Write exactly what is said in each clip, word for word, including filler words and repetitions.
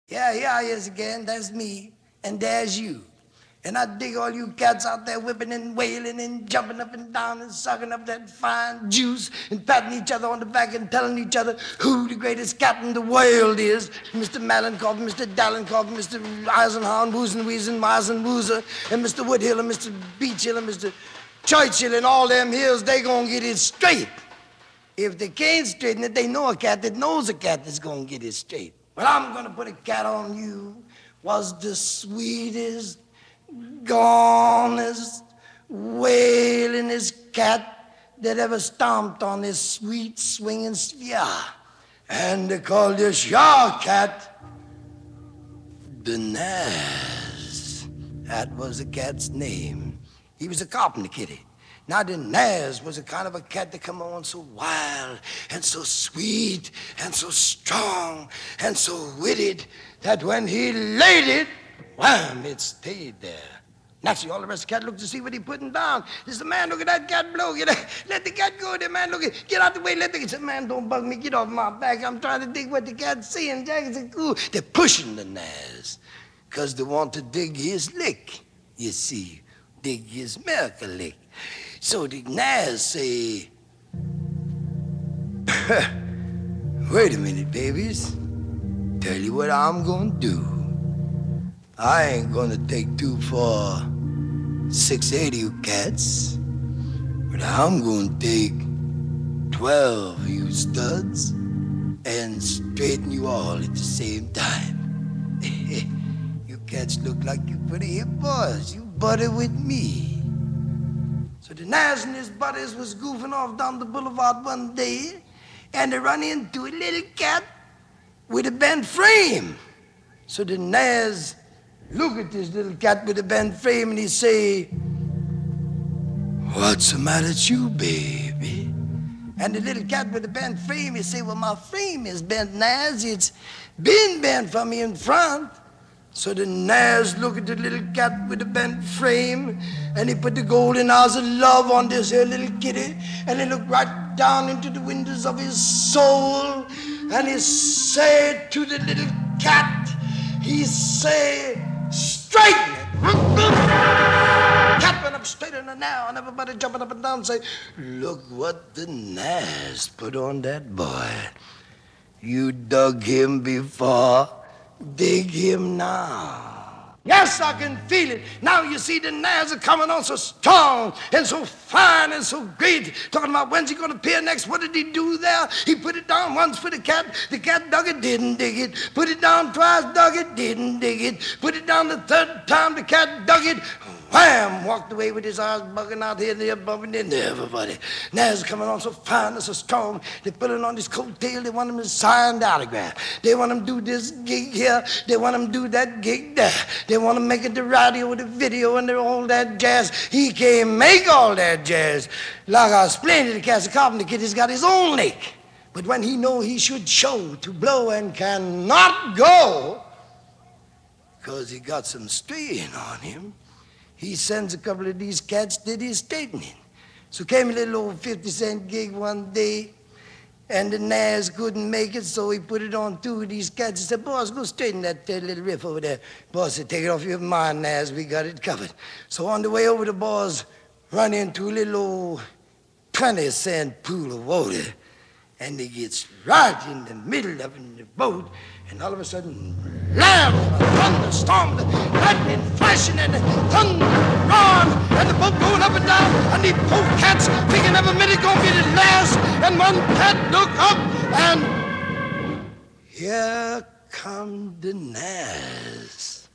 Yeah, here I is again. That's me. And there's you. And I dig all you cats out there whipping and wailing and jumping up and down and sucking up that fine juice and patting each other on the back and telling each other who the greatest cat in the world is. Mister Malenkov, Mister Dalenkov, Mister Eisenhower, Woozen Weezen, Meisen Woozer, and Mister Woodhill and Mister Beachhill and Mister Churchill and all them hills, they gonna get it straight. If they can't straighten it, they know a cat that knows a cat that's gonna get it straight. Well, I'm gonna put a cat on you. Was the sweetest, gonest, wailingest cat that ever stomped on this sweet swinging sphere. And they called this your cat the Naz. That was the cat's name. He was a carpenter kitty. Now the Naz was a kind of a cat that come on so wild and so sweet and so strong and so witted that when he laid it, wham, it stayed there. Naturally, all the rest of the cat looked to see what he putting down. He said, man, look at that cat blow. Get that, let the cat go there, man. Look at, get out the way. Let the cat. He said, man, don't bug me. Get off my back. I'm trying to dig what the cat's saying. Jack said, cool. They're pushing the Naz because they want to dig his lick, you see. Dig his miracle lick. So the Naz say, wait a minute, babies. Tell you what I'm gonna do. I ain't gonna take two for six eighty you cats, but I'm gonna take twelve of you studs and straighten you all at the same time. You cats look like you pretty hip boys. You buddy with me. So the Naz and his buddies was goofing off down the boulevard one day, and they run into a little cat with a bent frame. So the Naz look at this little cat with a bent frame and he say, what's the matter with you, baby? And the little cat with the bent frame, he say, well, my frame is bent, Naz. It's been bent for me in front. So the Naz look at the little cat with the bent frame and he put the golden eyes of love on this here little kitty and he looked right down into the windows of his soul and he said to the little cat, he say, straighten it. Cat went up straighter than now and everybody jumping up and down say, look what the Naz put on that boy. You dug him before, dig him now. Yes, I can feel it. Now you see the Naz are coming on so strong and so fine and so great. Talking about when's he going to appear next. What did he do there? He put it down once for the cat. The cat dug it, didn't dig it. Put it down twice, dug it, didn't dig it. Put it down the third time, the cat dug it. Wham! Walked away with his eyes bugging out here and there, bumping into everybody. Naz coming on so fine and so strong. They put it on his coattail. They want him to sign the autograph. They want him to do this gig here. They want him to do that gig there. They want him to make it the radio, the video, and all that jazz. He can't make all that jazz. Like I explained to the cat, the carpenter kid, he's got his own lick. But when he know he should show to blow and cannot go, because he got some strain on him, he sends a couple of these cats, did his straightening. So came a little old fifty cent gig one day, and the Naz couldn't make it, so he put it on two of these cats. He said, boss, go straighten that uh, little riff over there. Boss said, take it off your mind, Naz, we got it covered. So on the way over, the boss run into a little old twenty cent pool of water, and he gets right in the middle of it in the boat, and all of a sudden, blam, a thunderstorm, the lightning flashing and the thunder roaring, and the boat going up and down, and the poor cats thinking every minute gonna be the last, and one cat look up, and here come the Naz,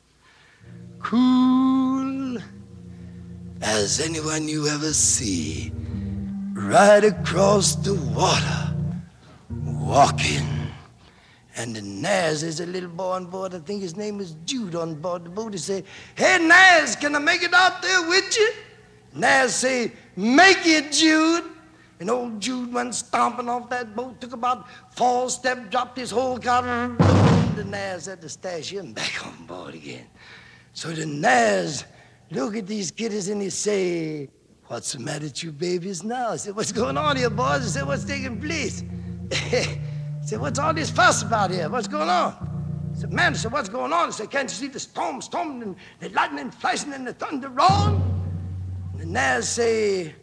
cool as anyone you ever see, right across the water, walking. And the Naz is a little boy on board. I think his name is Jude on board the boat. He say, hey, Naz, can I make it out there with you? Naz say, make it, Jude. And old Jude went stomping off that boat, took about four steps, dropped his whole car, and the Naz had to stash him back on board again. So the Naz look at these kiddies and he say, what's the matter with you babies now? I said, what's going on here, boys? I said, what's taking place? I said, what's all this fuss about here? What's going on? said, man, I said, what's going on? I said, can't you see the storm storming and the lightning flashing and the thunder roaring? And the Naz say,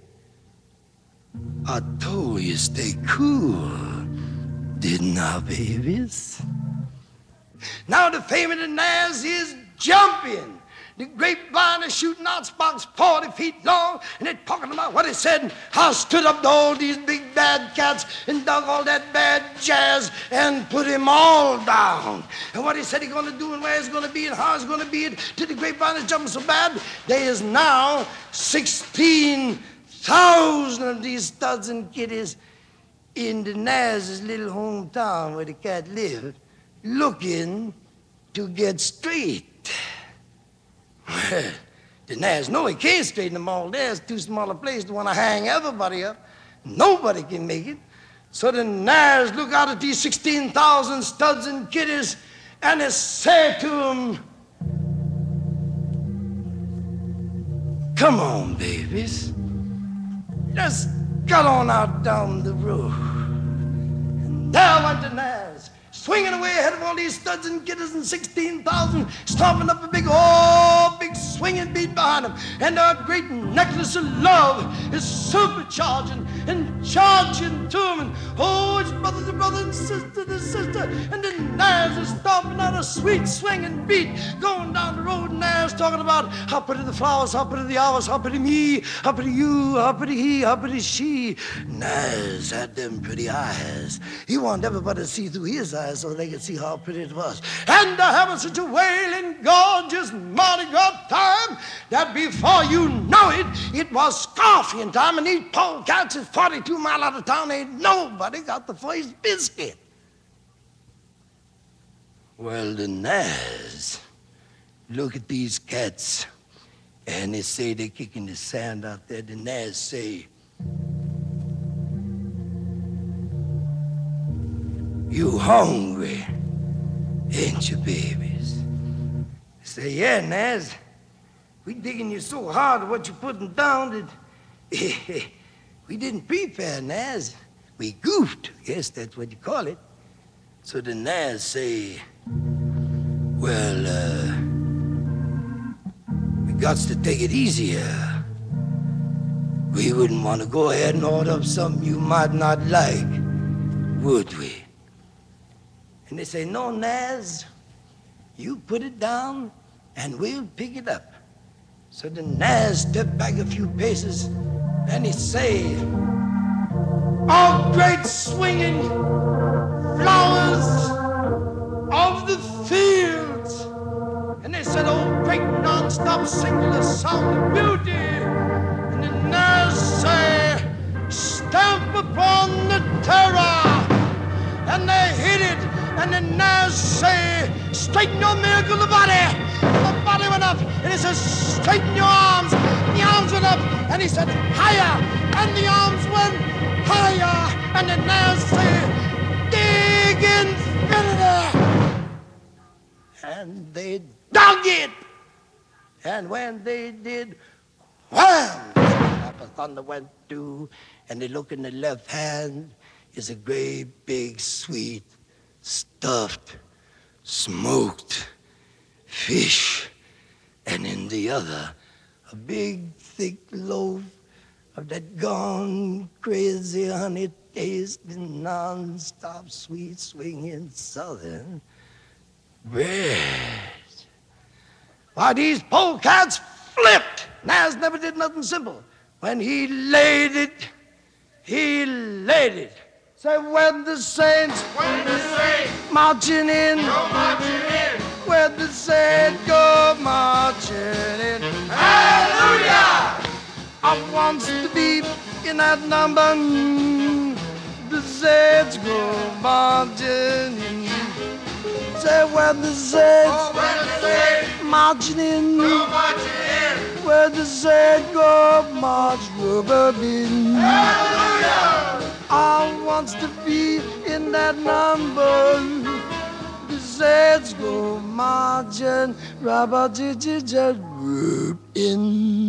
I told you stay cool, didn't I, babies? Now the fame of the Naz is jumping. The grapevine is shooting out sparks forty feet long, and they're talking about what he said. I stood up to all these big bad cats and dug all that bad jazz and put him all down. And what he said he's going to do and where he's going to be and how he's going to be it till the grapevine is jumping so bad, there is now sixteen thousand of these studs and kiddies in the Naz's little hometown where the cat lived, looking to get straight. Well, the Naz know he can't straighten them all. There's too small a place to want to hang everybody up. Nobody can make it. So the Naz look out at these sixteen thousand studs and kiddies and they say to them, come on, babies. Just got on out down the road. And there went the Naz, swinging away ahead of all these studs and kiddies and sixteen thousand, stomping up a big, oh, big swinging beat behind him. And our great necklace of love is supercharging and charging to him. And oh, it's brother to brother and sister to sister. And the Naz is stomping out a sweet swinging beat, going down the road. Naz talking about how pretty the flowers, how pretty the hours, how pretty me, how pretty you, how pretty he, how pretty she. Naz had them pretty eyes. He wanted everybody to see through his eyes so they could see how pretty it was. And they're having such a wailing, gorgeous Mardi Gras time that before you know it, it was scorpion time, and these polecats is forty-two miles out of town. Ain't nobody got the first biscuit. Well, the Naz look at these cats, and they say they're kicking the sand out there. The Naz say, you hungry, ain't you, babies? They say, yeah, Naz, we digging you so hard at what you're putting down that we didn't prepare, Naz. We goofed. Yes, that's what you call it. So the Naz say, well, uh, we got to take it easier. We wouldn't want to go ahead and order up something you might not like, would we? And they say, no, Naz, you put it down and we'll pick it up. So the Naz stepped back a few paces and he say, oh, great swinging flowers of the fields. And they said, oh, great non-stop singular sound of beauty. And the Naz say, stamp upon the terror. And they hit it. And the Naz say, straighten your miracle the body. The body went up. And he says, straighten your arms. The arms went up. And he said, higher. And the arms went higher. And the Naz say, dig infinity. And they dug it. And when they did, wham! The thunder went through. And they look in the left hand is a great big sweet stuffed, smoked fish, and in the other, a big, thick loaf of that gone crazy honey tasting, non-stop, sweet, swinging southern bread. Why, these polecats flipped. Naz never did nothing simple. When he laid it, he laid it. Say, when the saints, when the saints marching in, go marching in, when the saints go marching in, hallelujah! I wants to be in that number. The saints go marching in. Say, when the saints, oh, when the saints marching in, go marching in, when the saints go march rubber in. hallelujah! I wants to be in that number. The saints go marching, rubber in.